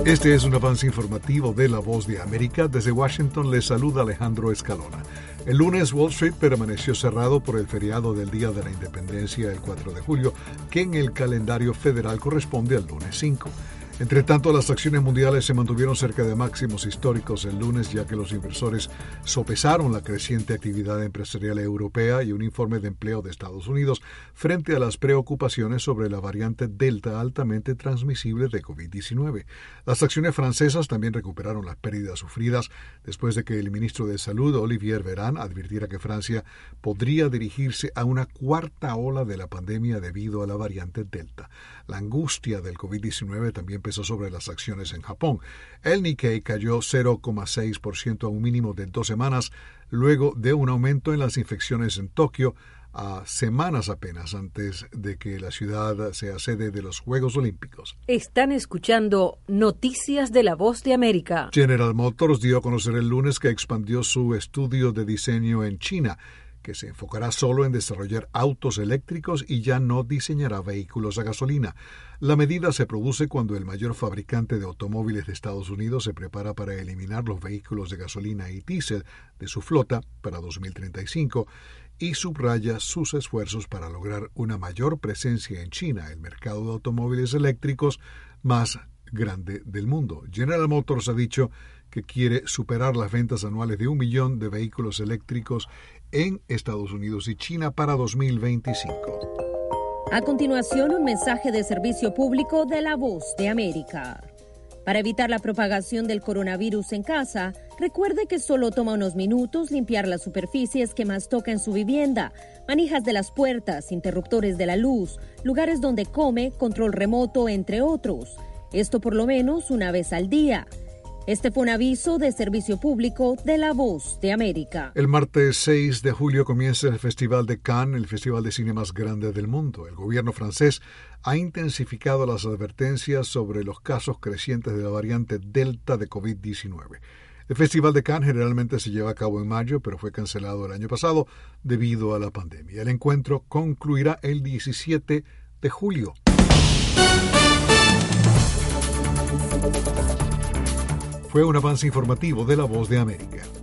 Este es un avance informativo de La Voz de América. Desde Washington les saluda Alejandro Escalona. El lunes Wall Street permaneció cerrado por el feriado del Día de la Independencia, el 4 de julio, que en el calendario federal corresponde al lunes 5. Entre tanto, las acciones mundiales se mantuvieron cerca de máximos históricos el lunes, ya que los inversores sopesaron la creciente actividad empresarial europea y un informe de empleo de Estados Unidos frente a las preocupaciones sobre la variante Delta altamente transmisible de COVID-19. Las acciones francesas también recuperaron las pérdidas sufridas después de que el ministro de Salud, Olivier Véran, advirtiera que Francia podría dirigirse a una cuarta ola de la pandemia debido a la variante Delta. La angustia del COVID-19 también pesó sobre las acciones en Japón. El Nikkei cayó 0,6% a un mínimo de 2 semanas, luego de un aumento en las infecciones en Tokio, a semanas apenas antes de que la ciudad sea sede de los Juegos Olímpicos. Están escuchando Noticias de La Voz de América. General Motors dio a conocer el lunes que expandió su estudio de diseño en China, que se enfocará solo en desarrollar autos eléctricos y ya no diseñará vehículos a gasolina. La medida se produce cuando el mayor fabricante de automóviles de Estados Unidos se prepara para eliminar los vehículos de gasolina y diésel de su flota para 2035 y subraya sus esfuerzos para lograr una mayor presencia en China, el mercado de automóviles eléctricos más grande del mundo. General Motors ha dicho que quiere superar las ventas anuales de 1 millón de vehículos eléctricos en Estados Unidos y China para 2025. A continuación, un mensaje de servicio público de La Voz de América. Para evitar la propagación del coronavirus en casa, recuerde que solo toma unos minutos limpiar las superficies que más toca en su vivienda, manijas de las puertas, interruptores de la luz, lugares donde come, control remoto, entre otros. Esto por lo menos una vez al día. Este fue un aviso de servicio público de La Voz de América. El martes 6 de julio comienza el Festival de Cannes, el festival de cine más grande del mundo. El gobierno francés ha intensificado las advertencias sobre los casos crecientes de la variante Delta de COVID-19. El Festival de Cannes generalmente se lleva a cabo en mayo, pero fue cancelado el año pasado debido a la pandemia. El encuentro concluirá el 17 de julio. Fue un avance informativo de La Voz de América.